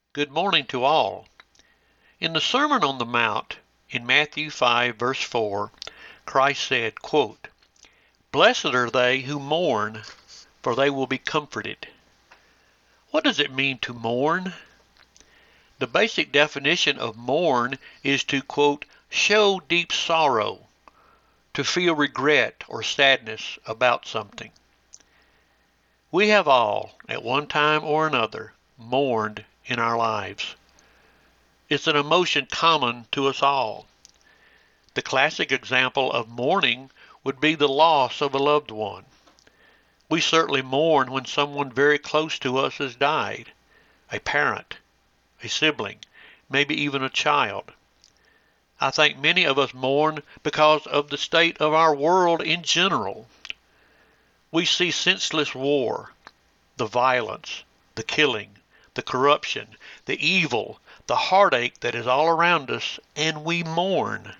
Good morning to all. In the Sermon on the Mount, in Matthew 5, verse 4, Christ said, quote, "Blessed are they who mourn, for they will be comforted." What does it mean to mourn? The basic definition of mourn is to, quote, "show deep sorrow," to feel regret or sadness about something. We have all, at one time or another, mourned in our lives. It's an emotion common to us all. The classic example of mourning would be the loss of a loved one. We certainly mourn when someone very close to us has died, a parent, a sibling, maybe even a child. I think many of us mourn because of the state of our world in general. We see senseless war, the violence, the killing, the corruption, the evil, the heartache that is all around us, and we mourn.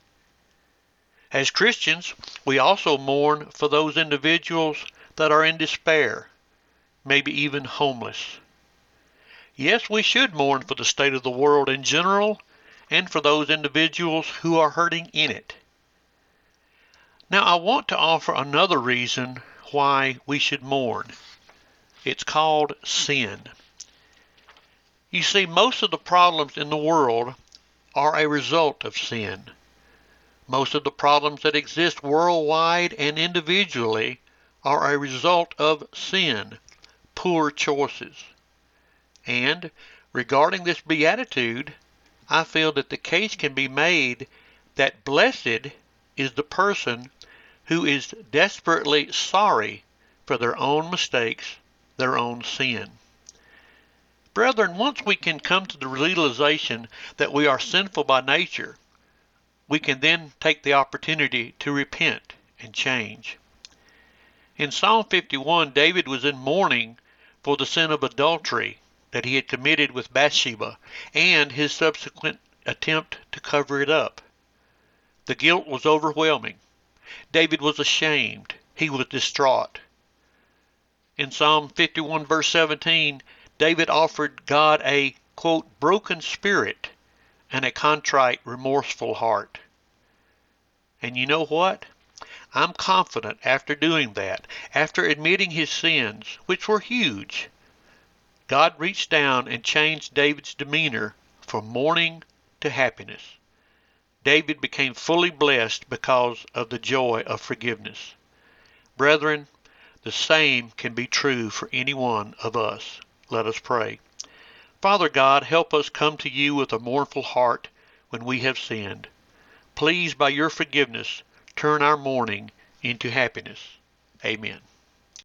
As Christians, we also mourn for those individuals that are in despair, maybe even homeless. Yes, we should mourn for the state of the world in general and for those individuals who are hurting in it. Now, I want to offer another reason why we should mourn. It's called sin. You see, most of the problems in the world are a result of sin. Most of the problems that exist worldwide and individually are a result of sin, poor choices. And regarding this beatitude, I feel that the case can be made that blessed is the person who is desperately sorry for their own mistakes, their own sin. Brethren, once we can come to the realization that we are sinful by nature, we can then take the opportunity to repent and change. In Psalm 51, David was in mourning for the sin of adultery that he had committed with Bathsheba and his subsequent attempt to cover it up. The guilt was overwhelming. David was ashamed. He was distraught. In Psalm 51, verse 17, David offered God a, quote, broken spirit and a contrite, remorseful heart. And you know what? I'm confident after doing that, after admitting his sins, which were huge, God reached down and changed David's demeanor from mourning to happiness. David became fully blessed because of the joy of forgiveness. Brethren, the same can be true for any one of us. Let us pray. Father God, help us come to you with a mournful heart when we have sinned. Please, by your forgiveness, turn our mourning into happiness. Amen.